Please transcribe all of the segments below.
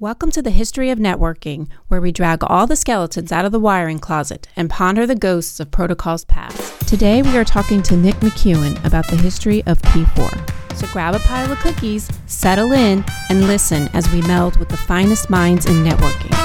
Welcome to the History of Networking, where we drag all the skeletons out of the wiring closet and ponder the ghosts of protocols past. Today we are talking to Nick McEwen about the history of P4. So grab a pile of cookies, settle in, and listen as we meld with the finest minds in networking.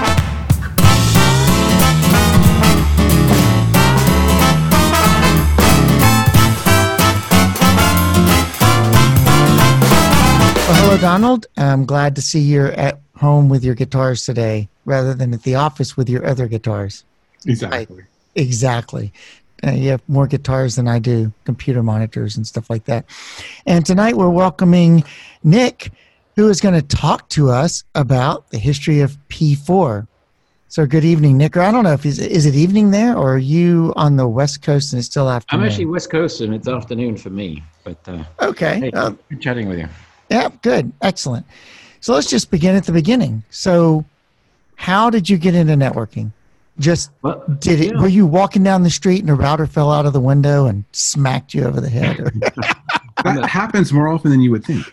Well, hello, Donald. I'm glad to see you're at home with your guitars today rather than at the office with your other guitars. Exactly. Exactly. You have more guitars than I do, computer monitors and stuff like that. And tonight we're welcoming Nick, who is going to talk to us about the history of P4. So good evening, Nick. Or I don't know if is it evening there, or are you on the West Coast and it's still afternoon? I'm actually West Coast and it's afternoon for me. But okay. Hey, good chatting with you. Yeah, good. Excellent. So let's just begin at the beginning. So how did you get into networking? Were you walking down the street and a router fell out of the window and smacked you over the head? Or? That happens more often than you would think.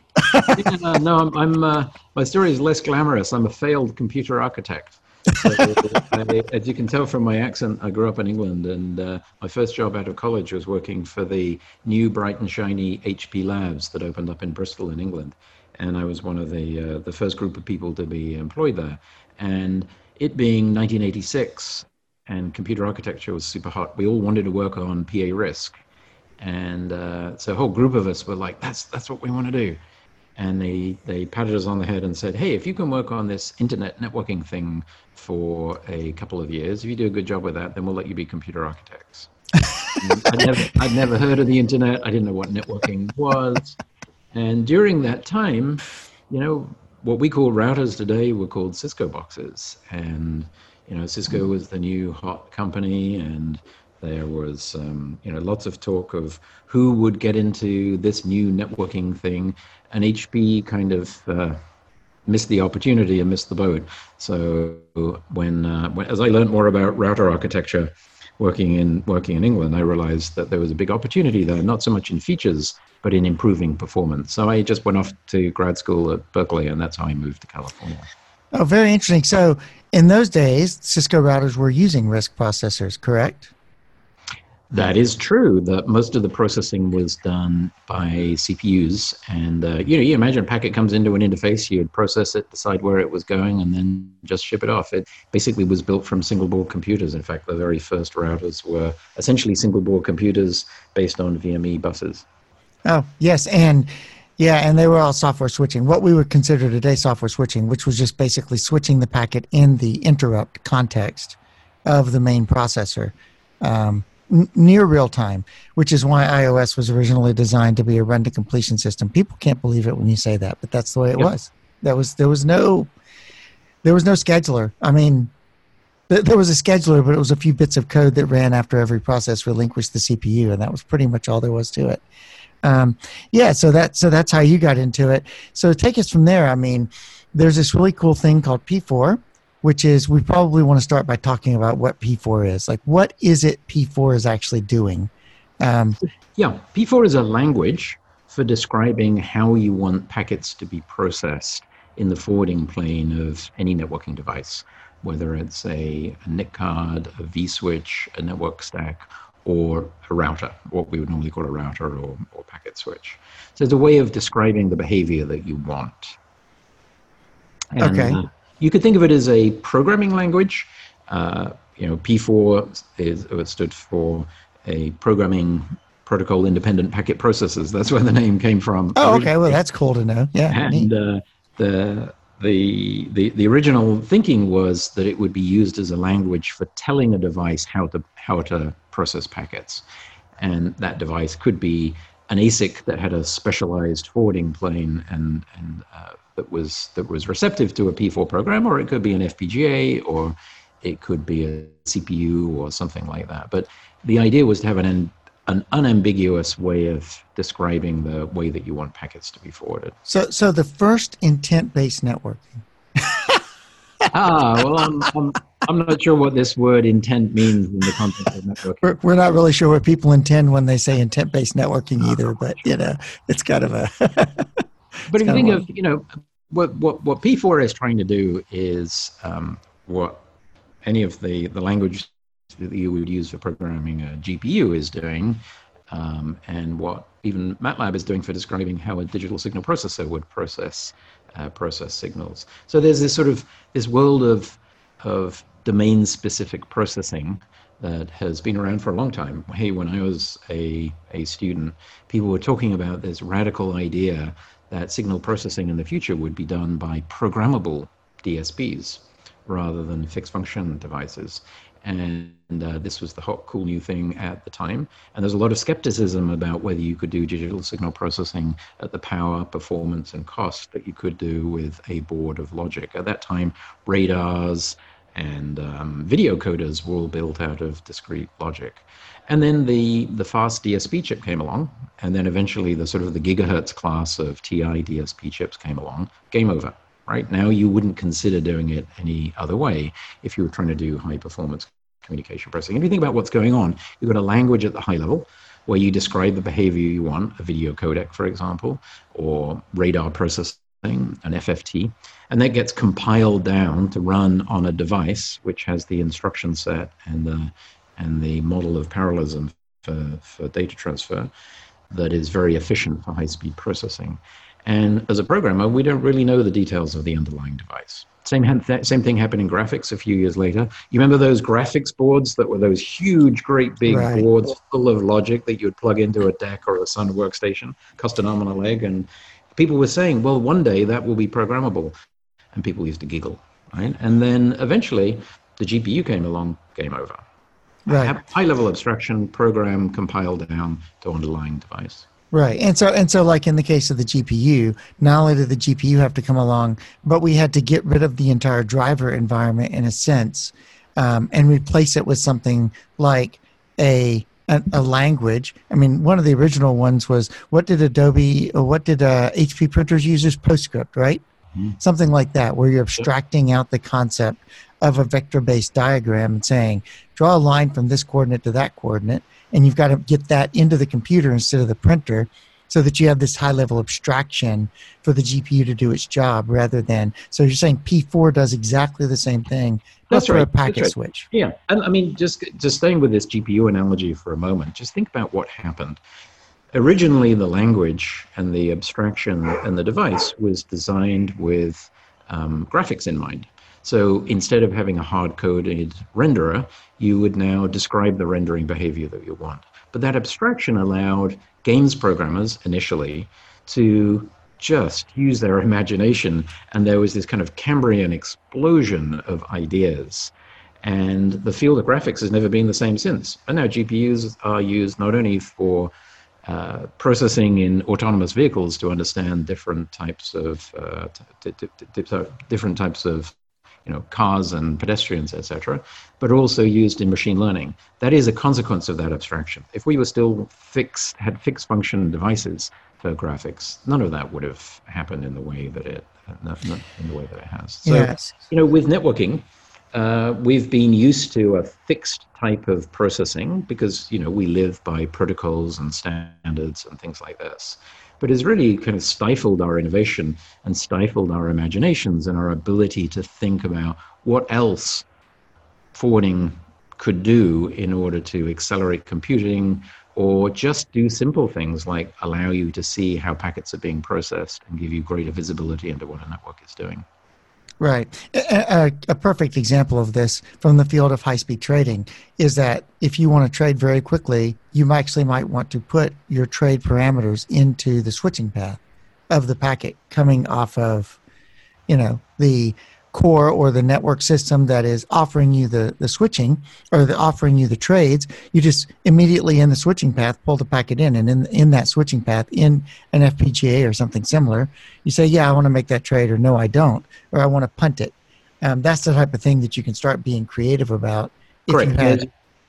My story is less glamorous. I'm a failed computer architect. So, as you can tell from my accent, I grew up in England, and my first job out of college was working for the new bright and shiny HP Labs that opened up in Bristol in England. And I was one of the first group of people to be employed there. And it being 1986 and computer architecture was super hot, we all wanted to work on PA RISC. And so a whole group of us were like, that's what we want to do. And they patted us on the head and said, hey, if you can work on this internet networking thing for a couple of years, if you do a good job with that, then we'll let you be computer architects. I'd never heard of the internet. I didn't know what networking was. And during that time, what we call routers today were called Cisco boxes. And, Cisco was the new hot company, and there was, lots of talk of who would get into this new networking thing. And HP kind of missed the opportunity and missed the boat. So when as I learned more about router architecture working in England, I realized that there was a big opportunity there, not so much in features, but in improving performance. So I just went off to grad school at Berkeley, and that's how I moved to California. Oh, very interesting. So in those days, Cisco routers were using RISC processors, correct? That is true. That most of the processing was done by CPUs, and you imagine a packet comes into an interface, you'd process it, decide where it was going, and then just ship it off. It basically was built from single-board computers. In fact, the very first routers were essentially single-board computers based on VME buses. Oh, yes, and they were all software switching. What we would consider today software switching, which was just basically switching the packet in the interrupt context of the main processor. Near real time, which is why iOS was originally designed to be a run to completion system. People can't believe it when you say that, but that's the way it was. There was no scheduler. I mean, there was a scheduler, but it was a few bits of code that ran after every process relinquished the CPU, and that was pretty much all there was to it. So that's how you got into it. So take us from there. I mean, there's this really cool thing called P4, which is, we probably want to start by talking about what P4 is. Like, what is it P4 is actually doing? P4 is a language for describing how you want packets to be processed in the forwarding plane of any networking device, whether it's a NIC card, a vSwitch, a network stack, or a router, what we would normally call a router or packet switch. So it's a way of describing the behavior that you want. And, okay. You could think of it as a programming language. P4 stood for a programming protocol independent packet processors. That's where the name came from. Oh, okay. Well, that's cool to know. Yeah. And the original thinking was that it would be used as a language for telling a device how to process packets, and that device could be an ASIC that had a specialized forwarding plane and that was receptive to a P4 program, or it could be an FPGA, or it could be a CPU or something like that. But the idea was to have an unambiguous way of describing the way that you want packets to be forwarded. So the first intent-based networking. I'm not sure what this word intent means in the context of networking. We're not really sure what people intend when they say intent-based networking either, but it's kind of a... But if you think of, what P4 is trying to do is what any of the language that you would use for programming a GPU is doing, and what even MATLAB is doing for describing how a digital signal processor would process signals. So there's this world of domain-specific processing that has been around for a long time. Hey, when I was a student, people were talking about this radical idea that signal processing in the future would be done by programmable DSPs rather than fixed function devices. And this was the hot, cool new thing at the time. And there's a lot of skepticism about whether you could do digital signal processing at the power, performance, and cost that you could do with a board of logic. At that time, radars and video coders were all built out of discrete logic. And then the fast DSP chip came along, and then eventually the gigahertz class of TI DSP chips came along. Game over. Right now, you wouldn't consider doing it any other way if you were trying to do high-performance communication processing. If you think about what's going on, you've got a language at the high level where you describe the behavior you want, a video codec, for example, or radar processing, an FFT, and that gets compiled down to run on a device which has the instruction set and the model of parallelism for data transfer that is very efficient for high-speed processing. And as a programmer, we don't really know the details of the underlying device. Same thing happened in graphics a few years later. You remember those graphics boards that were those huge, great big boards full of logic that you would plug into a DEC or a Sun workstation, cost an arm and a leg, and people were saying, well, one day that will be programmable. And people used to giggle, right? And then eventually the GPU came along, game over. Right. High-level abstraction, program, compiled down to underlying device. Right. And so like in the case of the GPU, not only did the GPU have to come along, but we had to get rid of the entire driver environment in a sense, and replace it with something like a language. I mean, one of the original ones was, what did HP printers use as PostScript, right? Mm-hmm. Something like that, where you're abstracting out the concept of a vector-based diagram and saying, draw a line from this coordinate to that coordinate, and you've got to get that into the computer instead of the printer so that you have this high-level abstraction for the GPU to do its job rather than... So you're saying P4 does exactly the same thing, but for a packet switch. Yeah, and I mean, just staying with this GPU analogy for a moment, just think about what happened. Originally, the language and the abstraction and the device was designed with graphics in mind. So instead of having a hard-coded renderer, you would now describe the rendering behavior that you want. But that abstraction allowed games programmers initially to just use their imagination, and there was this kind of Cambrian explosion of ideas. And the field of graphics has never been the same since. And now GPUs are used not only for processing in autonomous vehicles to understand different types of cars and pedestrians, etc., but also used in machine learning. That is a consequence of that abstraction. If we were still had fixed function devices for graphics, none of that would have happened in the way that it has. So, yes. With networking, we've been used to a fixed type of processing because, we live by protocols and standards and things like this. But it's really kind of stifled our innovation and stifled our imaginations and our ability to think about what else forwarding could do in order to accelerate computing or just do simple things like allow you to see how packets are being processed and give you greater visibility into what a network is doing. Right. A perfect example of this from the field of high-speed trading is that if you want to trade very quickly, you actually might want to put your trade parameters into the switching path of the packet coming off of, the core or the network system that is offering you the switching or offering you the trades. You just immediately in the switching path pull the packet in, and in that switching path in an FPGA or something similar, you say, yeah, I want to make that trade, or no, I don't, or I want to punt it. That's the type of thing that you can start being creative about. Correct.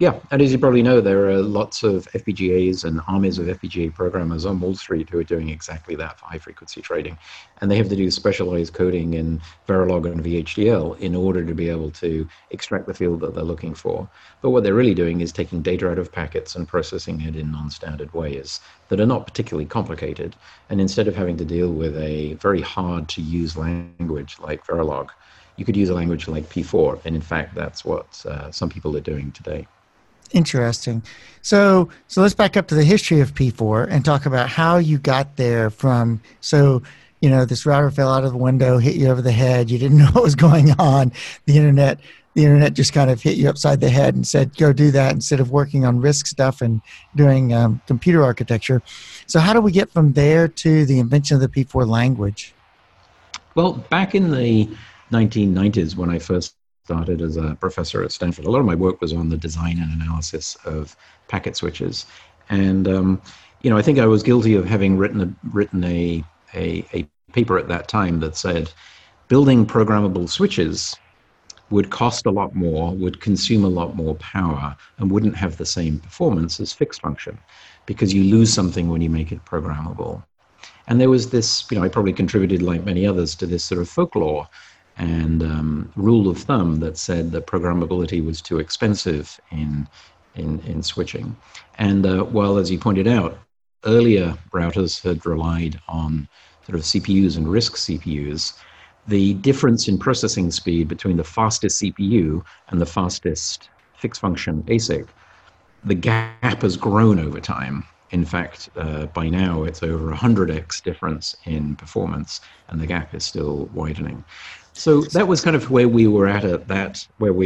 Yeah, and as you probably know, there are lots of FPGAs and armies of FPGA programmers on Wall Street who are doing exactly that for high-frequency trading. And they have to do specialized coding in Verilog and VHDL in order to be able to extract the field that they're looking for. But what they're really doing is taking data out of packets and processing it in non-standard ways that are not particularly complicated. And instead of having to deal with a very hard-to-use language like Verilog, you could use a language like P4. And in fact, that's what some people are doing today. Interesting. So let's back up to the history of P4 and talk about how you got there from, this router fell out of the window, hit you over the head. You didn't know what was going on. The internet just kind of hit you upside the head and said, go do that instead of working on RISC stuff and doing computer architecture. So how do we get from there to the invention of the P4 language? Well, back in the 1990s, when I first started as a professor at Stanford, a lot of my work was on the design and analysis of packet switches. And, I think I was guilty of having written a paper at that time that said building programmable switches would cost a lot more, would consume a lot more power, and wouldn't have the same performance as fixed function, because you lose something when you make it programmable. And there was this, I probably contributed, like many others, to this sort of folklore and rule of thumb that said that programmability was too expensive in switching. And while, as you pointed out, earlier routers had relied on sort of CPUs and RISC CPUs, the difference in processing speed between the fastest CPU and the fastest fixed function ASIC, the gap has grown over time. In fact, by now it's over 100x difference in performance, and the gap is still widening. So that was kind of where we were at that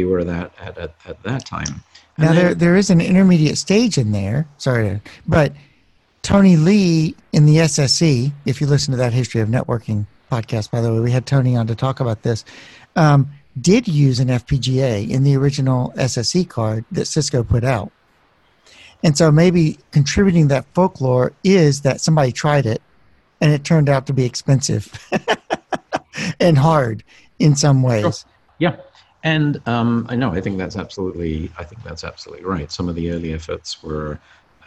time. And now there is an intermediate stage in there. Sorry, but Tony Lee in the SSE, if you listen to that History of Networking podcast, by the way, we had Tony on to talk about this, did use an FPGA in the original SSE card that Cisco put out. And so maybe contributing that folklore is that somebody tried it and it turned out to be expensive and hard in some ways. Sure. Yeah. And I think that's absolutely right. Some of the early efforts were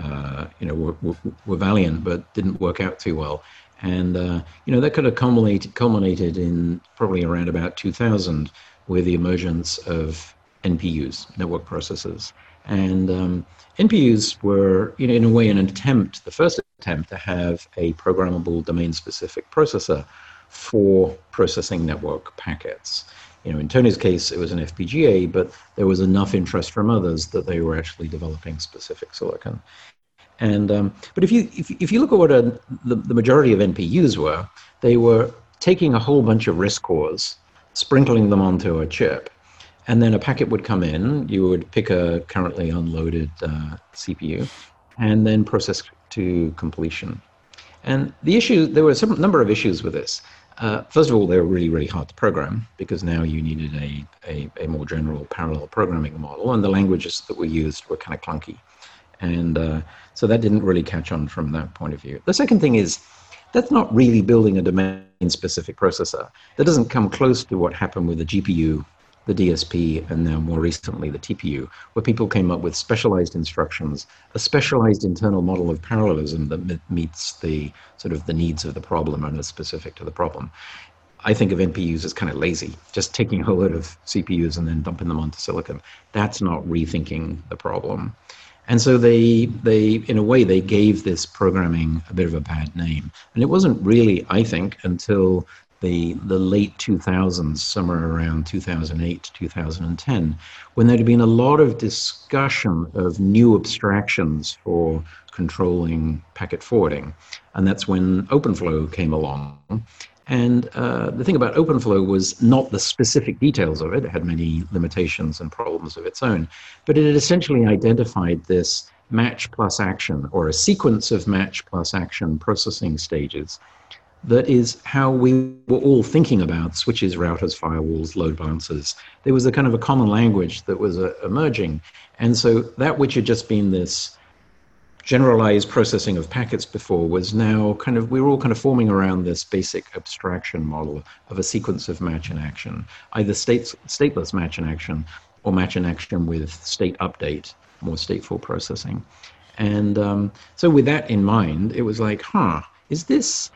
valiant, but didn't work out too well. And, that could have culminated in probably around about 2000 with the emergence of NPUs, network processors. And NPUs were, in a way, the first attempt to have a programmable domain-specific processor for processing network packets. In Tony's case, it was an FPGA, but there was enough interest from others that they were actually developing specific silicon. And but if you look at what the majority of NPUs were, they were taking a whole bunch of RISC cores, sprinkling them onto a chip, and then a packet would come in. You would pick a currently unloaded CPU, and then process to completion. And there were some number of issues with this. First of all, they were really, really hard to program because now you needed a more general parallel programming model, and the languages that were used were kind of clunky. And so that didn't really catch on from that point of view. The second thing is, that's not really building a domain-specific processor. That doesn't come close to what happened with the GPU, the DSP, and now more recently the TPU, where people came up with specialized instructions, a specialized internal model of parallelism that meets the sort of the needs of the problem and is specific to the problem. I think of NPUs as kind of lazy, just taking a whole load of CPUs and then dumping them onto silicon. That's not rethinking the problem. And so they in a way, they gave this programming a bit of a bad name. And it wasn't really, I think, until the late 2000s, somewhere around 2008 to 2010, when there had been a lot of discussion of new abstractions for controlling packet forwarding. And that's when OpenFlow came along. And the thing about OpenFlow was not the specific details of it. It had many limitations and problems of its own. But it had essentially identified this match plus action, or a sequence of match plus action processing stages. That is how we were all thinking about switches, routers, firewalls, load balancers. There was a kind of a common language that was emerging. And so that which had just been this generalized processing of packets before was now we were all kind of forming around this basic abstraction model of a sequence of match and action, either stateless match and action or match and action with state update. more stateful processing. And so with that in mind, it was like, is this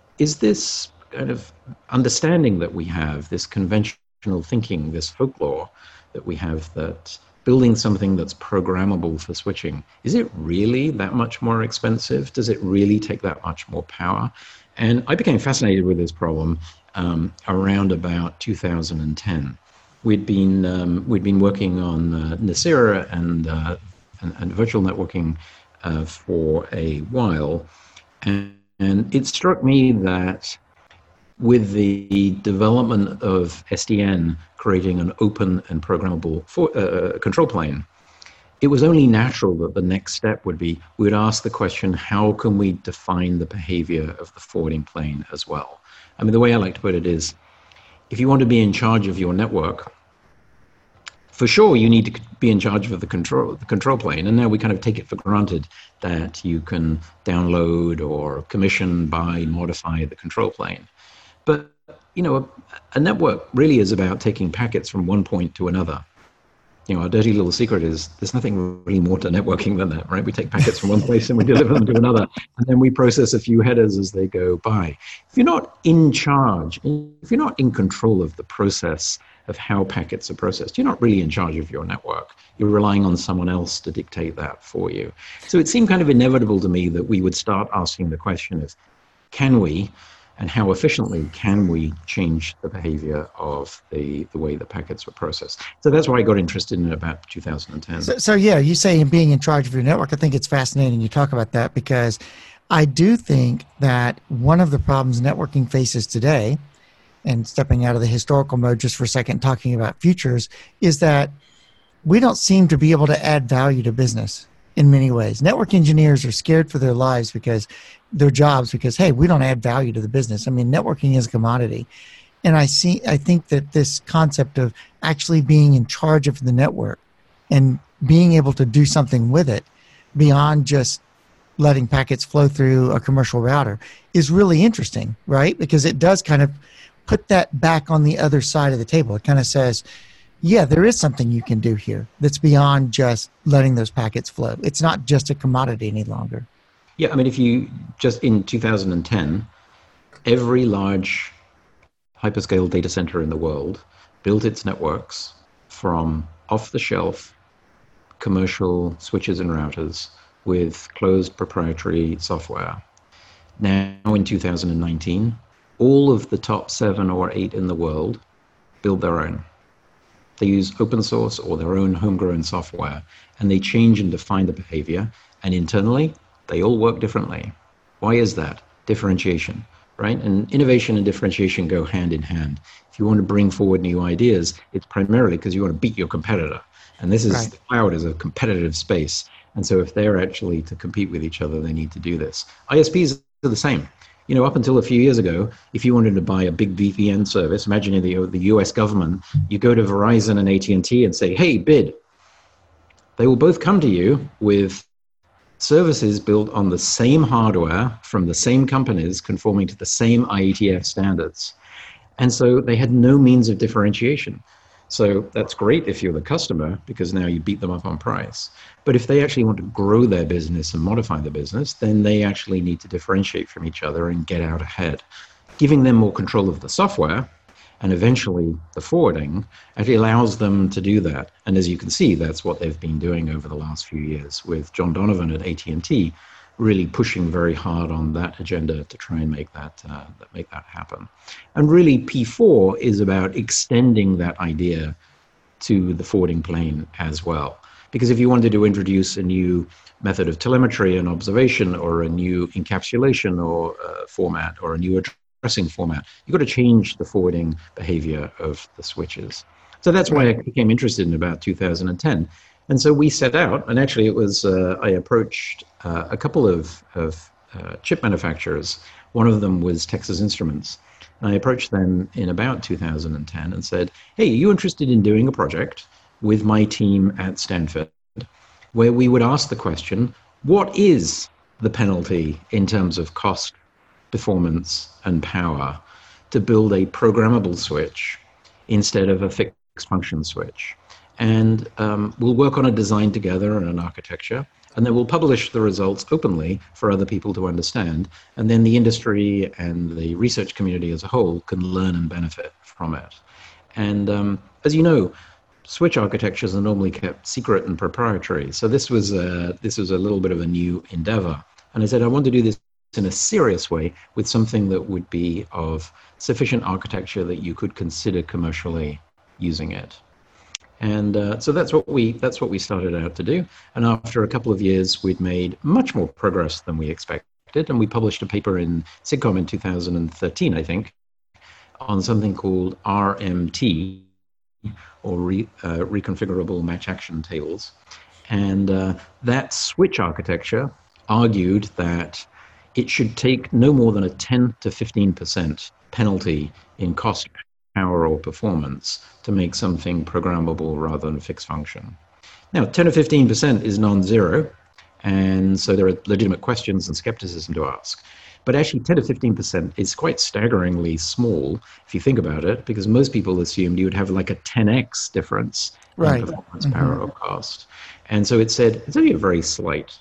kind of understanding that we have, this conventional thinking, this folklore that we have, that building something that's programmable for switching, is it really that much more expensive? Does it really take that much more power? And I became fascinated with this problem around about 2010. We'd been working on Nicira and virtual networking for a while, and it struck me that with the development of SDN creating an open and programmable control plane, it was only natural that the next step would be, we would ask the question, how can we define the behavior of the forwarding plane as well? I mean, the way I like to put it is, if you want to be in charge of your network, for sure you need to be in charge of the control plane. And now we kind of take it for granted that you can download or commission, buy, modify the control plane. But, you know, a network really is about taking packets from one point to another. You know, our dirty little secret is there's nothing really more to networking than that, right? We take packets from one place and we deliver them to another, and then we process a few headers as they go by. If you're not in charge, if you're not in control of the process of how packets are processed, you're not really in charge of your network. You're relying on someone else to dictate that for you. So it seemed kind of inevitable to me that we would start asking the question of, can we, and how efficiently can we change the behavior of the way the packets were processed? So that's why I got interested in it about 2010. So yeah, you say in being in charge of your network, I think it's fascinating you talk about that, because I do think that one of the problems networking faces today, and stepping out of the historical mode just for a second, talking about futures, is that we don't seem to be able to add value to business in many ways. Network engineers are scared for their lives because their jobs, because, hey, we don't add value to the business. I mean, networking is a commodity. And I think that this concept of actually being in charge of the network and being able to do something with it beyond just letting packets flow through a commercial router is really interesting, right? Because it does kind of put that back on the other side of the table. It kind of says, yeah, there is something you can do here that's beyond just letting those packets flow. It's not just a commodity any longer. Yeah, I mean, if you just in 2010, every large hyperscale data center in the world built its networks from off-the-shelf commercial switches and routers with closed proprietary software. Now in 2019, all of the top 7 or 8 in the world build their own. They use open source or their own homegrown software, and they change and define the behavior. And internally, they all work differently. Why is that? Differentiation, right? And innovation and differentiation go hand in hand. If you want to bring forward new ideas, it's primarily because you want to beat your competitor. And this is, right. The cloud is a competitive space. And so if they're actually to compete with each other, they need to do this. ISPs are the same. You know, up until a few years ago, if you wanted to buy a big VPN service, imagine the US government, you go to Verizon and AT&T and say, hey, bid. They will both come to you with services built on the same hardware from the same companies conforming to the same IETF standards. And so they had no means of differentiation. So that's great if you're the customer, because now you beat them up on price. But if they actually want to grow their business and modify the business, then they actually need to differentiate from each other and get out ahead. Giving them more control of the software and eventually the forwarding actually allows them to do that. And as you can see, that's what they've been doing over the last few years, with John Donovan at AT&T really pushing very hard on that agenda to try and make that happen. And really, P4 is about extending that idea to the forwarding plane as well. Because if you wanted to introduce a new method of telemetry and observation, or a new encapsulation or format, or a new addressing format, you've got to change the forwarding behavior of the switches. So that's why I became interested in about 2010. And so we set out, and actually it was, I approached a couple of chip manufacturers. One of them was Texas Instruments. And I approached them in about 2010 and said, hey, are you interested in doing a project with my team at Stanford where we would ask the question, what is the penalty in terms of cost, performance, and power to build a programmable switch instead of a fixed function switch? and we'll work on a design together and an architecture, and then we'll publish the results openly for other people to understand, and then the industry and the research community as a whole can learn and benefit from it. And as you know, switch architectures are normally kept secret and proprietary, so this was a little bit of a new endeavor. And I said I want to do this in a serious way with something that would be of sufficient architecture that you could consider commercially using it. And so that's what we started out to do. And after a couple of years, we'd made much more progress than we expected. And we published a paper in SIGCOMM in 2013, I think, on something called RMT, or reconfigurable match action tables. And that switch architecture argued that it should take no more than a 10 to 15% penalty in cost, power, or performance to make something programmable rather than fixed function. Now, 10 or 15% is non-zero, and so there are legitimate questions and skepticism to ask. But actually, 10 to 15% is quite staggeringly small if you think about it, because most people assumed you would have like a 10x difference in performance, power, or cost. And so it said it's only a very slight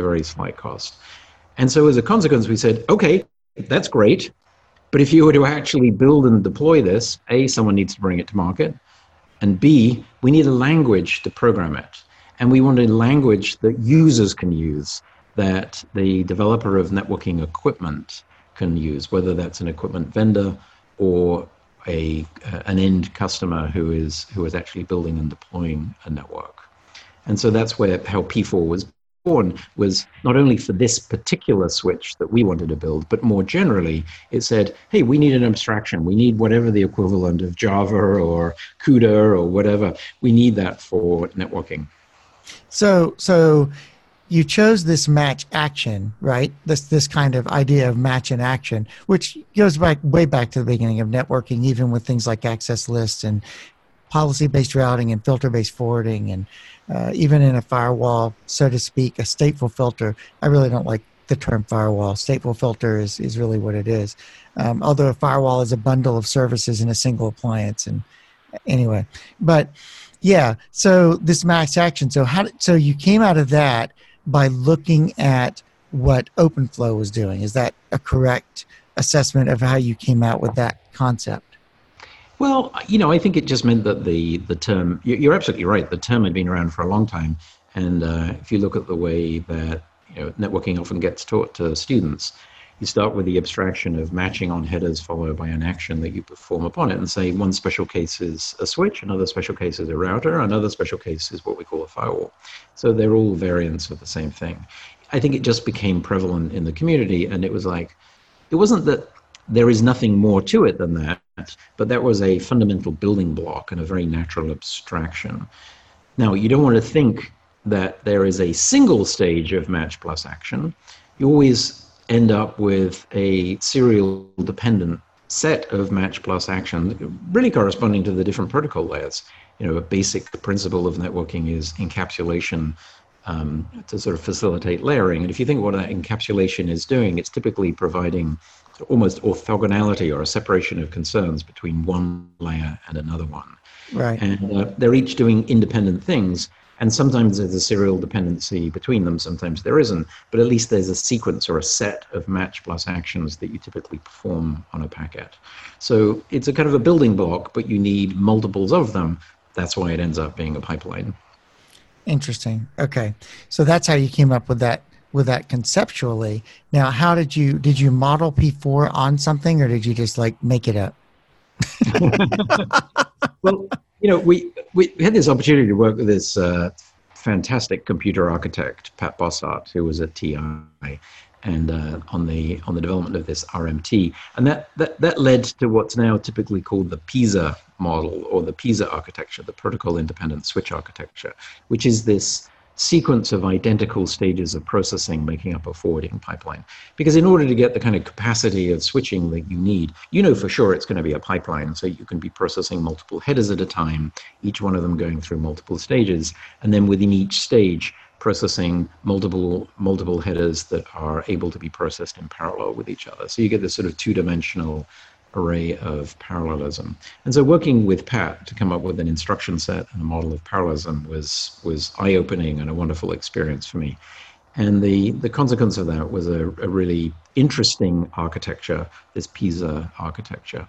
cost. And so as a consequence, we said, okay, that's great. But if you were to actually build and deploy this, A, someone needs to bring it to market, and B, we need a language to program it. And we wanted a language that users can use, that the developer of networking equipment can use, whether that's an equipment vendor or an end customer who is actually building and deploying a network. And so that's how P4 was born, was not only for this particular switch that we wanted to build, but more generally, it said, hey, we need an abstraction. We need whatever the equivalent of Java or CUDA or whatever. We need that for networking. So you chose this match action, right? This kind of idea of match and action, which goes way back to the beginning of networking, even with things like access lists and policy-based routing and filter-based forwarding, and even in a firewall, so to speak, a stateful filter. I really don't like the term firewall. Stateful filter is really what it is. Although a firewall is a bundle of services in a single appliance. And anyway, but yeah, so this match action. So you came out of that by looking at what OpenFlow was doing. Is that a correct assessment of how you came out with that concept? Well, I think it just meant that the term, you're absolutely right, the term had been around for a long time. And if you look at the way that networking often gets taught to students, you start with the abstraction of matching on headers followed by an action that you perform upon it, and say one special case is a switch, another special case is a router, another special case is what we call a firewall. So they're all variants of the same thing. I think it just became prevalent in the community, and it was like, it wasn't that there is nothing more to it than that, but that was a fundamental building block and a very natural abstraction. Now, you don't want to think that there is a single stage of match plus action. You always end up with a serial dependent set of match plus actions, really corresponding to the different protocol layers. A basic principle of networking is encapsulation to sort of facilitate layering. And if you think what that encapsulation is doing, it's typically providing almost orthogonality or a separation of concerns between one layer and another one. Right. And they're each doing independent things. And sometimes there's a serial dependency between them, sometimes there isn't, but at least there's a sequence or a set of match plus actions that you typically perform on a packet. So it's a kind of a building block, but you need multiples of them. That's why it ends up being a pipeline. Interesting. Okay. So that's how you came up with that conceptually. Now, how did you model P4 on something, or did you just make it up? Well, we had this opportunity to work with this fantastic computer architect, Pat Bossart, who was at TI, and on the development of this RMT, and that led to what's now typically called the PISA model, or the PISA architecture, the protocol independent switch architecture, which is this sequence of identical stages of processing making up a forwarding pipeline. Because in order to get the kind of capacity of switching that you need, for sure it's going to be a pipeline, so you can be processing multiple headers at a time, each one of them going through multiple stages, and then within each stage processing multiple headers that are able to be processed in parallel with each other. So you get this sort of two-dimensional array of parallelism. And so working with Pat to come up with an instruction set and a model of parallelism was eye-opening and a wonderful experience for me. And the consequence of that was a really interesting architecture, this PISA architecture.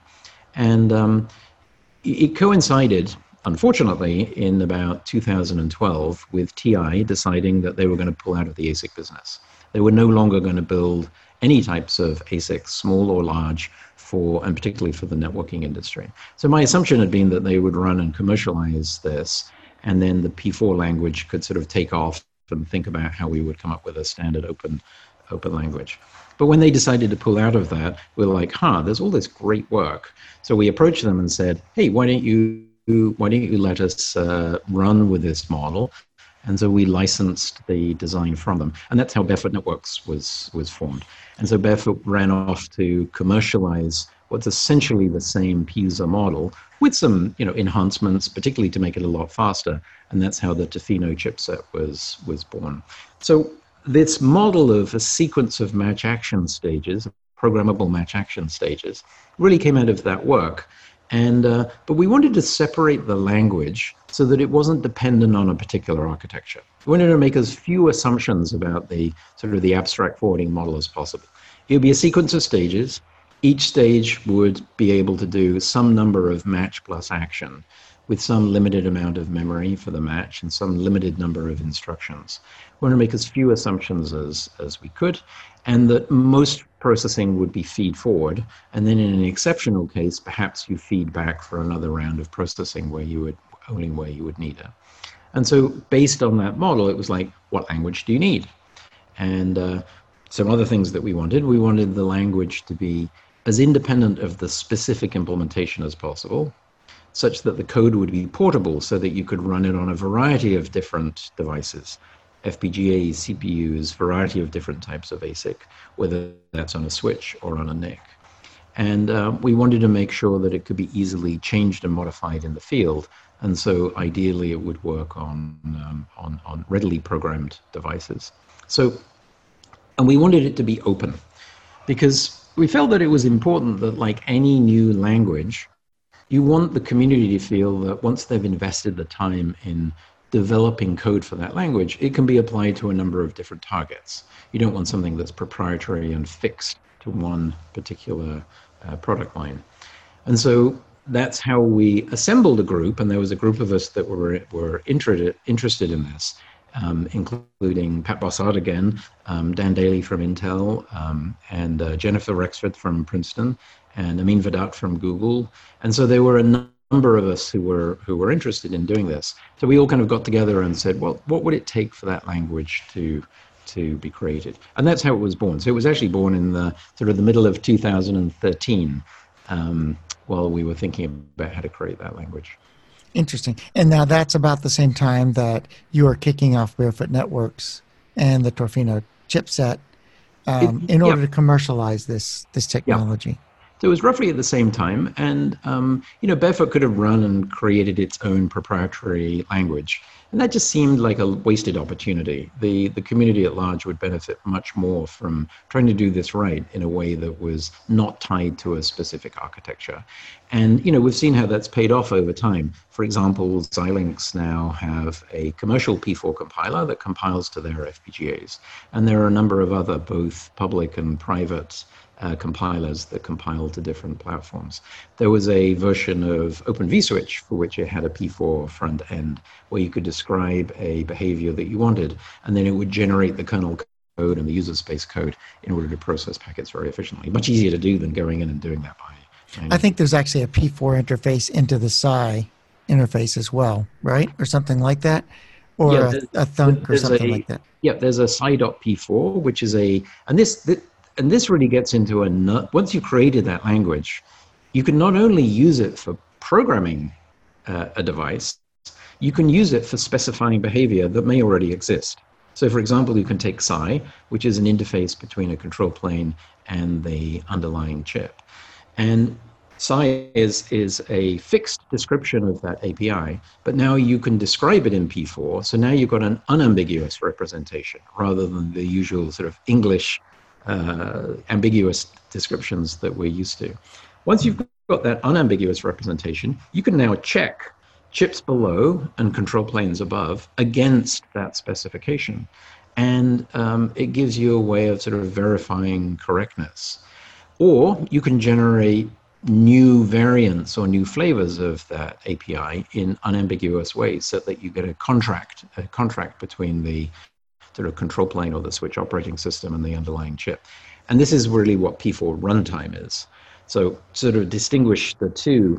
And it coincided, unfortunately, in about 2012 with TI deciding that they were going to pull out of the ASIC business. They were no longer going to build any types of ASICs, small or large, and particularly for the networking industry. So my assumption had been that they would run and commercialize this, and then the P4 language could sort of take off and think about how we would come up with a standard open language. But when they decided to pull out of that, we were like, there's all this great work. So we approached them and said, hey, why don't you let us run with this model? And so we licensed the design from them. And that's how Barefoot Networks was formed. And so Barefoot ran off to commercialize what's essentially the same PISA model with some enhancements, particularly to make it a lot faster. And that's how the Tofino chipset was born. So this model of a sequence of match action stages, programmable match action stages, really came out of that work. But we wanted to separate the language so that it wasn't dependent on a particular architecture. We wanted to make as few assumptions about the sort of the abstract forwarding model as possible. It would be a sequence of stages. Each stage would be able to do some number of match plus action with some limited amount of memory for the match and some limited number of instructions. We want to make as few assumptions as we could, and that most processing would be feed forward, and then in an exceptional case, perhaps you feed back for another round of processing where you would need it. And so based on that model, it was like, what language do you need? And some other things that we wanted the language to be as independent of the specific implementation as possible, such that the code would be portable so that you could run it on a variety of different devices, FPGAs, CPUs, variety of different types of ASIC, whether that's on a switch or on a NIC. And we wanted to make sure that it could be easily changed and modified in the field. And so ideally it would work on readily programmed devices. And we wanted it to be open because we felt that it was important that, like any new language, you want the community to feel that once they've invested the time in developing code for that language, it can be applied to a number of different targets. You don't want something that's proprietary and fixed to one particular product line. And that's how we assembled a group, and there was a group of us that were interested in this, including Pat Bossard again, Dan Daly from Intel, and Jennifer Rexford from Princeton, and Amin Vedat from Google. And so there were a number of us who were interested in doing this. So we all kind of got together and said, well, what would it take for that language to be created? And that's how it was born. So it was actually born in the sort of the middle of 2013, while we were thinking about how to create that language. Interesting. And now that's about the same time that you are kicking off Barefoot Networks and the Tofino chipset in order to commercialize this technology. Yeah. So it was roughly at the same time, and Barefoot could have run and created its own proprietary language, and that just seemed like a wasted opportunity. The community at large would benefit much more from trying to do this right in a way that was not tied to a specific architecture. And we've seen how that's paid off over time. For example, Xilinx now have a commercial P4 compiler that compiles to their FPGAs, and there are a number of other both public and private compilers that compile to different platforms. There was a version of Open vSwitch for which it had a P4 front end where you could describe a behavior that you wanted, and then it would generate the kernel code and the user space code in order to process packets very efficiently. Much easier to do than going in and doing that by. I think there's actually a P4 interface into the Psi interface as well, right? Or something like that? Or a thunk or something like that. Yeah, there's a Psi.P4, which is and this really gets into once you created that language, you can not only use it for programming a device, you can use it for specifying behavior that may already exist. So for example, you can take Psi, which is an interface between a control plane and the underlying chip. And Psi is a fixed description of that API, but now you can describe it in P4. So now you've got an unambiguous representation rather than the usual sort of English ambiguous descriptions that we're used to. Once you've got that unambiguous representation, you can now check chips below and control planes above against that specification. And it gives you a way of sort of verifying correctness. Or you can generate new variants or new flavors of that API in unambiguous ways so that you get a contract between the sort of control plane or the switch operating system and the underlying chip. And this is really what P4 runtime is. So sort of distinguish the two.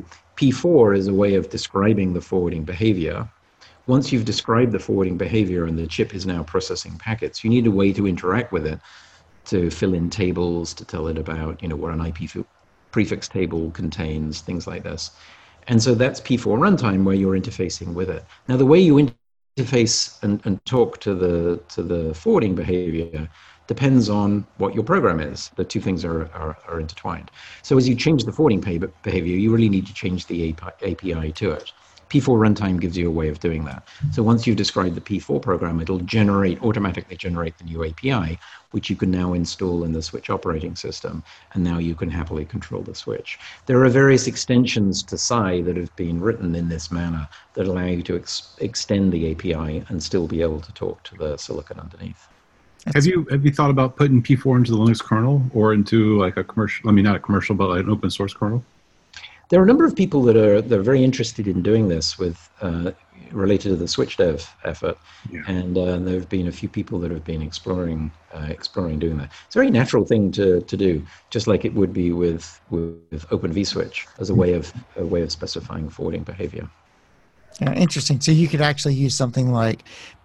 P4 is a way of describing the forwarding behavior. Once you've described the forwarding behavior and the chip is now processing packets, you need a way to interact with it, to fill in tables, to tell it about, what an IP prefix table contains, things like this. And so that's P4 runtime, where you're interfacing with it. Now, the way you interface and talk to the forwarding behavior depends on what your program is. The two things are intertwined. So as you change the forwarding behavior, you really need to change the API to it. P4 runtime gives you a way of doing that. So once you've described the P4 program, it'll automatically generate the new API, which you can now install in the switch operating system, and now you can happily control the switch. There are various extensions to SCI that have been written in this manner that allow you to extend the API and still be able to talk to the silicon underneath. Have you thought about putting P4 into the Linux kernel or into like a commercial, not a commercial, but like an open source kernel? There are a number of people that are very interested in doing this with related to the switch dev effort, and there have been a few people that have been exploring doing that. It's a very natural thing to do, just like it would be with Open vSwitch as a way of specifying forwarding behavior. Yeah, interesting. So you could actually use something like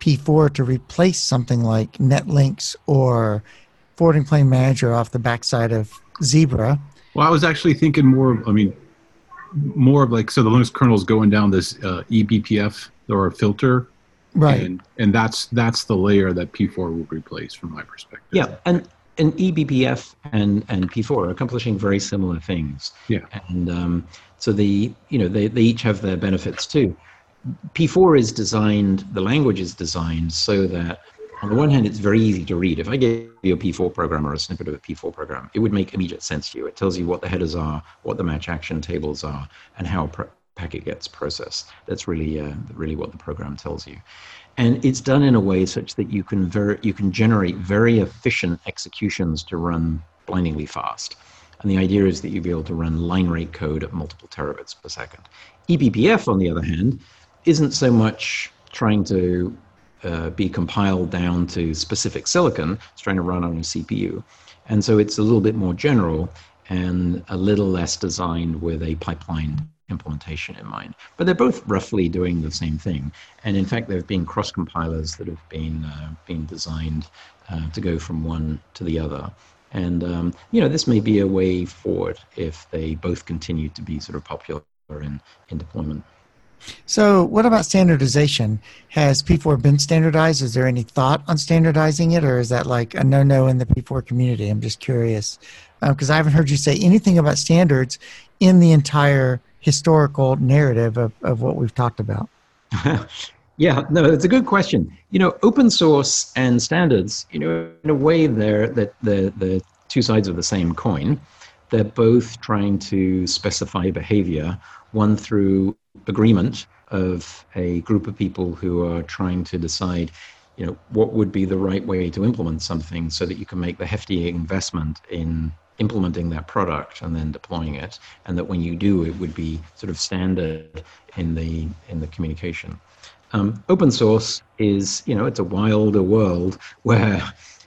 P4 to replace something like NetLinks or Forwarding Plane Manager off the backside of Zebra. Well, I was actually thinking more of like, so the Linux kernel is going down this eBPF or filter, right? And that's the layer that P4 will replace, from my perspective. Yeah, and eBPF and P4 are accomplishing very similar things. Yeah, and so they each have their benefits too. P4 is designed, the language is designed so that on the one hand, it's very easy to read. If I gave you a P4 program or a snippet of a P4 program, it would make immediate sense to you. It tells you what the headers are, what the match action tables are, and how a packet gets processed. That's really what the program tells you. And it's done in a way such that you can generate very efficient executions to run blindingly fast. And the idea is that you'll be able to run line rate code at multiple terabits per second. eBPF, on the other hand, isn't so much trying to be compiled down to specific silicon. It's trying to run on a CPU. And so it's a little bit more general and a little less designed with a pipeline implementation in mind. But they're both roughly doing the same thing. And in fact, there have been cross-compilers that have been designed to go from one to the other. And this may be a way forward if they both continue to be sort of popular in deployment. So what about standardization? Has P4 been standardized? Is there any thought on standardizing it, or is that like a no-no in the P4 community? I'm just curious, because I haven't heard you say anything about standards in the entire historical narrative of what we've talked about. Yeah, no, it's a good question. Open source and standards, in a way, they're the two sides of the same coin. They're both trying to specify behavior, one through agreement of a group of people who are trying to decide, what would be the right way to implement something so that you can make the hefty investment in implementing that product and then deploying it, and that when you do, it would be sort of standard in the communication. Open source is, it's a wilder world where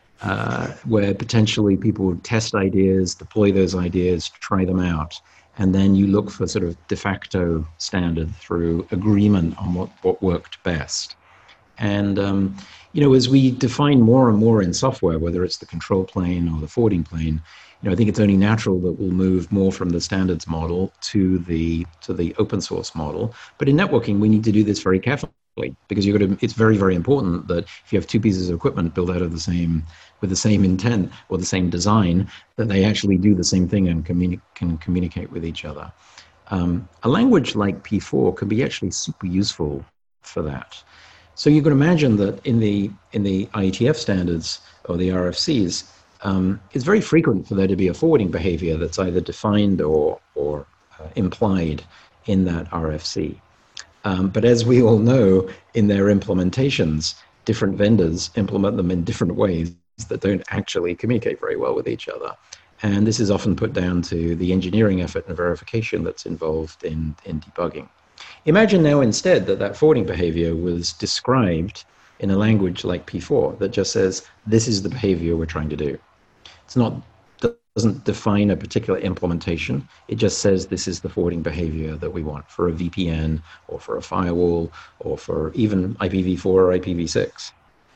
potentially people would test ideas, deploy those ideas, try them out, and then you look for sort of de facto standard through agreement on what worked best. And, as we define more and more in software, whether it's the control plane or the forwarding plane, I think it's only natural that we'll move more from the standards model to the open source model. But in networking, we need to do this very carefully, because it's very, very important that if you have two pieces of equipment built out of with the same intent or the same design, that they actually do the same thing and can communicate with each other. A language like P4 can be actually super useful for that. So you can imagine that in the IETF standards or the RFCs, it's very frequent for there to be a forwarding behavior that's either defined or implied in that RFC. But as we all know, in their implementations, different vendors implement them in different ways that don't actually communicate very well with each other. And this is often put down to the engineering effort and verification that's involved in debugging. Imagine now instead that forwarding behavior was described in a language like P4 that just says, this is the behavior we're trying to do. Doesn't define a particular implementation. It just says this is the forwarding behavior that we want for a VPN or for a firewall or for even IPv4 or IPv6.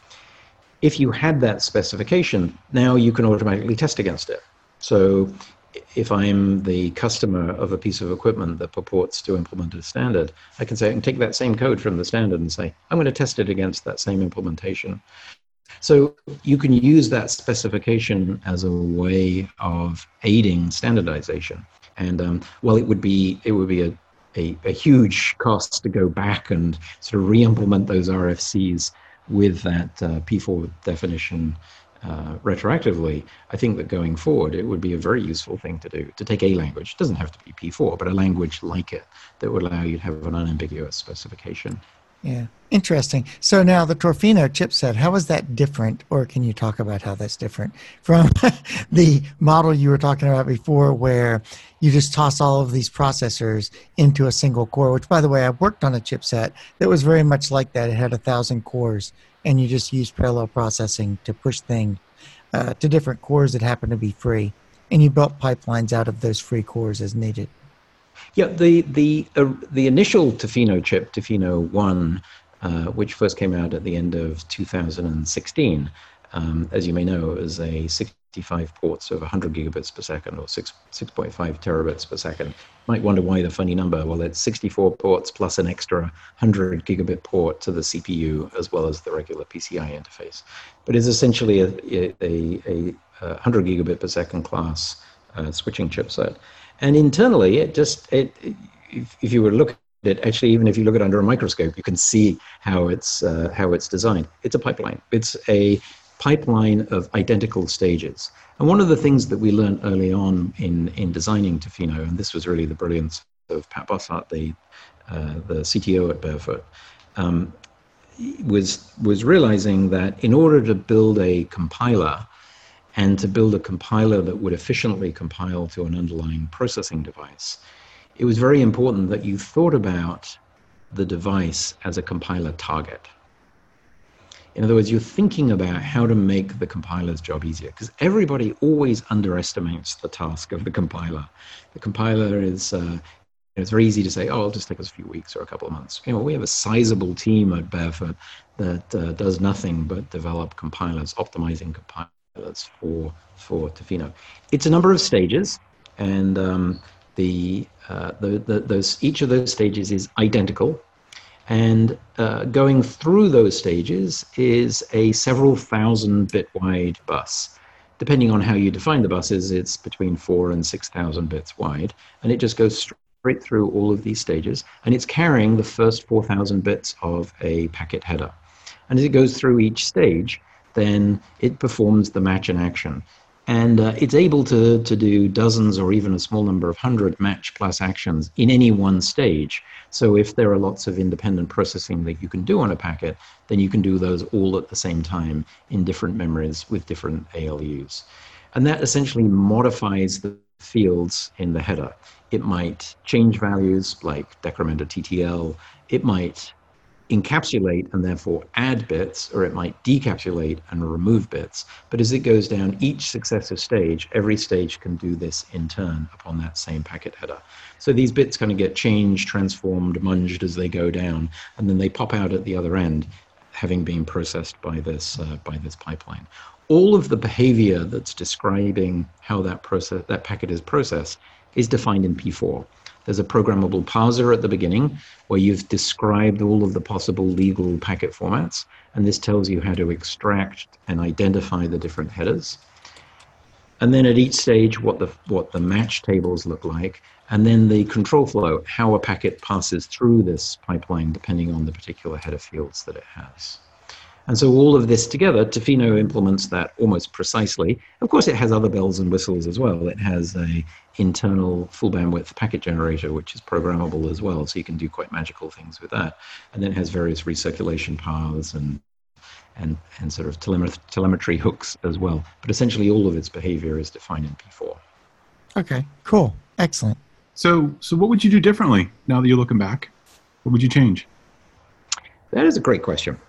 If you had that specification, now you can automatically test against it. So if I'm the customer of a piece of equipment that purports to implement a standard, I can take that same code from the standard and say, I'm going to test it against that same implementation. So you can use that specification as a way of aiding standardization. And while it would be a huge cost to go back and sort of re-implement those RFCs with that P4 definition retroactively, I think that going forward, it would be a very useful thing to do, to take a language. It doesn't have to be P4, but a language like it that would allow you to have an unambiguous specification. Yeah, interesting. So now the Torfino chipset, how is that different, or can you talk about how that's different from the model you were talking about before where you just toss all of these processors into a single core, which, by the way, I worked on a chipset that was very much like that. It had 1,000 cores, and you just used parallel processing to push things to different cores that happen to be free, and you built pipelines out of those free cores as needed. Yeah, the initial Tofino chip, Tofino 1, which first came out at the end of 2016, as you may know, is a 65 ports of 100 gigabits per second, or 6.5 terabits per second. You might wonder why the funny number. Well, it's 64 ports plus an extra 100 gigabit port to the CPU, as well as the regular PCI interface. But it's essentially a 100 gigabit per second class switching chipset. And internally, if you were to look at it, actually, even if you look at it under a microscope, you can see how it's designed. It's a pipeline. It's a pipeline of identical stages. And one of the things that we learned early on in designing Tofino, and this was really the brilliance of Pat Bossart, the CTO at Barefoot, was realizing that in order to build a compiler, and to build a compiler that would efficiently compile to an underlying processing device, it was very important that you thought about the device as a compiler target. In other words, you're thinking about how to make the compiler's job easier, because everybody always underestimates the task of the compiler. The compiler is, it's very easy to say, oh, it'll just take us a few weeks or a couple of months. We have a sizable team at Barefoot that does nothing but develop compilers, optimizing compilers for Tofino. It's a number of stages, and each of those stages is identical, and going through those stages is a several thousand bit wide bus. Depending on how you define the buses, it's between 4,000 and 6,000 bits wide, and it just goes straight through all of these stages, and it's carrying the first 4,000 bits of a packet header. And as it goes through each stage, then it performs the match in action. And it's able to do dozens or even a small number of 100 match plus actions in any one stage. So if there are lots of independent processing that you can do on a packet, then you can do those all at the same time in different memories with different ALUs. And that essentially modifies the fields in the header. It might change values like decrement or TTL. It might encapsulate and therefore add bits, or it might decapsulate and remove bits. But as it goes down each successive stage, every stage can do this in turn upon that same packet header. So these bits kind of get changed, transformed, munged as they go down, and then they pop out at the other end, having been processed by this pipeline. All of the behavior that's describing how that packet is processed is defined in P4. There's a programmable parser at the beginning where you've described all of the possible legal packet formats, and this tells you how to extract and identify the different headers. And then at each stage, what the match tables look like, and then the control flow, how a packet passes through this pipeline depending on the particular header fields that it has. And so all of this together, Tofino implements that almost precisely. Of course, it has other bells and whistles as well. It has a internal full bandwidth packet generator, which is programmable as well. So you can do quite magical things with that. And then it has various recirculation paths and sort of telemetry hooks as well. But essentially all of its behavior is defined in P4. Okay, cool. Excellent. So what would you do differently now that you're looking back? What would you change? That is a great question.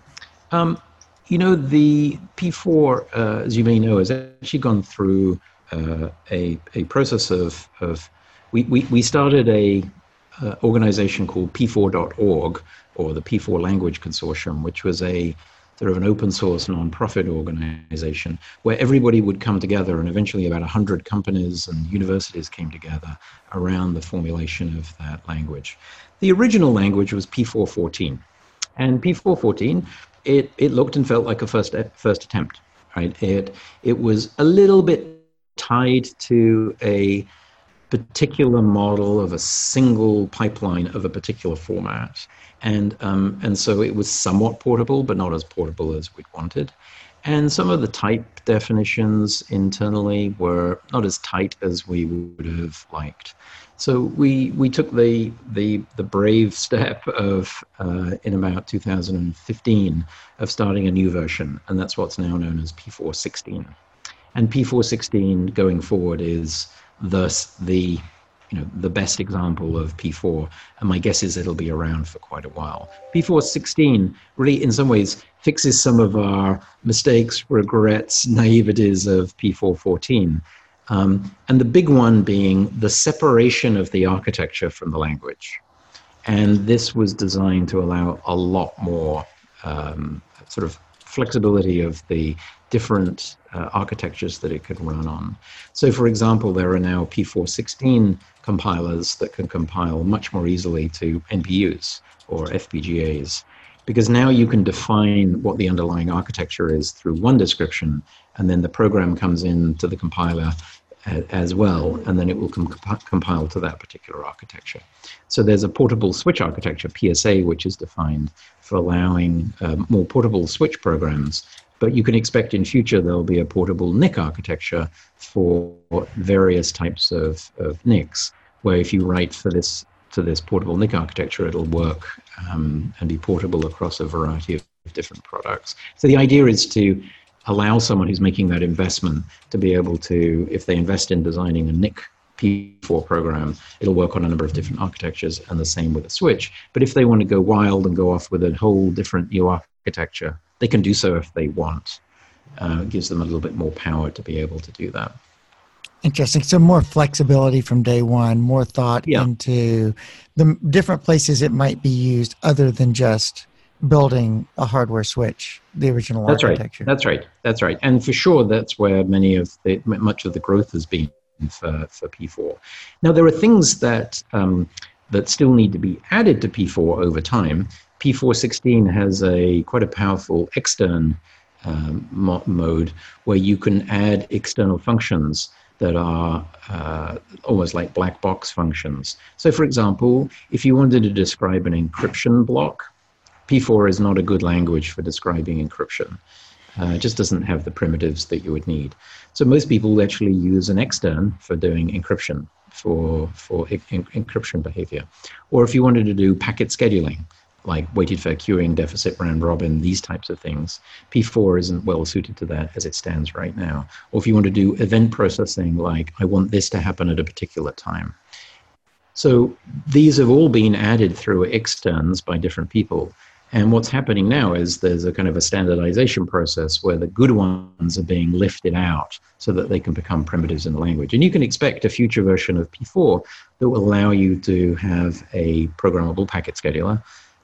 The P4, as you may know, has actually gone through a process of we started a organization called P4.org, or the P4 Language Consortium, which was a sort of an open source nonprofit organization where everybody would come together, and eventually about 100 companies and universities came together around the formulation of that language. The original language was P4.14, and P4.14, it looked and felt like a first attempt, right? It was a little bit tied to a particular model of a single pipeline of a particular format. And so it was somewhat portable, but not as portable as we'd wanted. And some of the type definitions internally were not as tight as we would have liked. So we took the brave step of in about 2015 of starting a new version, and that's what's now known as P4.16. And P4.16 going forward is thus the best example of P4, and my guess is it'll be around for quite a while. P4.16 really, in some ways, fixes some of our mistakes, regrets, naiveties of P4.14. And the big one being the separation of the architecture from the language. And this was designed to allow a lot more sort of flexibility of the different architectures that it could run on. So for example, there are now P4.16 compilers that can compile much more easily to NPUs or FPGAs, because now you can define what the underlying architecture is through one description, and then the program comes into the compiler as well, and then it will compile to that particular architecture. So there's a portable switch architecture, PSA, which is defined for allowing more portable switch programs. But you can expect in future there'll be a portable NIC architecture for various types of NICs, where if you write to this portable NIC architecture, it'll work and be portable across a variety of different products. So the idea is to allow someone who's making that investment to be able to, if they invest in designing a NIC P4 program, it'll work on a number of different architectures, and the same with a switch. But if they want to go wild and go off with a whole different new architecture, they can do so if they want. It gives them a little bit more power to be able to do that. Interesting. So more flexibility from day one, more thought into the different places it might be used other than just building a hardware switch, the original architecture. That's right. And for sure, that's where much of the growth has been for P4. Now, there are things that still need to be added to P4 over time. P4.16 has quite a powerful extern mode where you can add external functions that are almost like black box functions. So for example, if you wanted to describe an encryption block, P4 is not a good language for describing encryption. It just doesn't have the primitives that you would need. So most people actually use an extern for doing encryption, for encryption behavior. Or if you wanted to do packet scheduling, like weighted fair queuing, deficit round robin, these types of things, P4 isn't well suited to that as it stands right now. Or if you want to do event processing, like I want this to happen at a particular time. So these have all been added through externs by different people. And what's happening now is there's a kind of a standardization process where the good ones are being lifted out so that they can become primitives in the language. And you can expect a future version of P4 that will allow you to have a programmable packet scheduler,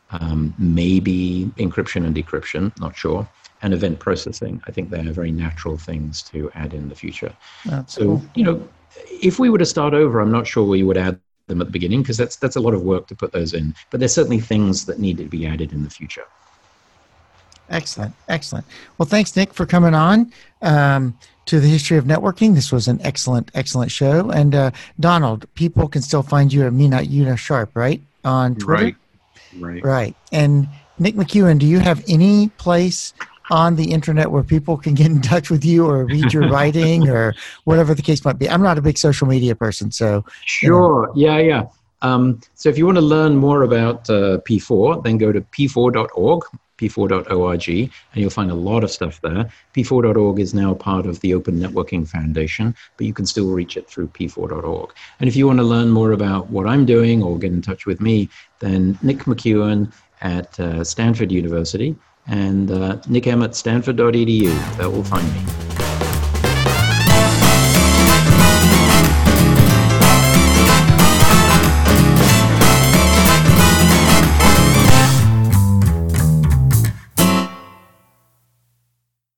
maybe encryption and decryption, not sure, and event processing. I think they're very natural things to add in the future. That's cool. If we were to start over, I'm not sure we would add them at the beginning, because that's a lot of work to put those in. But there's certainly things that need to be added in the future. Excellent. Well, thanks, Nick, for coming on to the History of Networking. This was an excellent show. And Donald, people can still find you at me.una_sharp, right? On Twitter? Right. Right. And Nick McEwen, do you have any place on the internet where people can get in touch with you or read your writing or whatever the case might be? I'm not a big social media person, so. Sure. Yeah. So if you want to learn more about P4, then go to p4.org, p4.org, and you'll find a lot of stuff there. P4.org is now part of the Open Networking Foundation, but you can still reach it through p4.org. And if you want to learn more about what I'm doing or get in touch with me, then Nick McEwen at Stanford University and Nick M at stanford.edu. That will find me.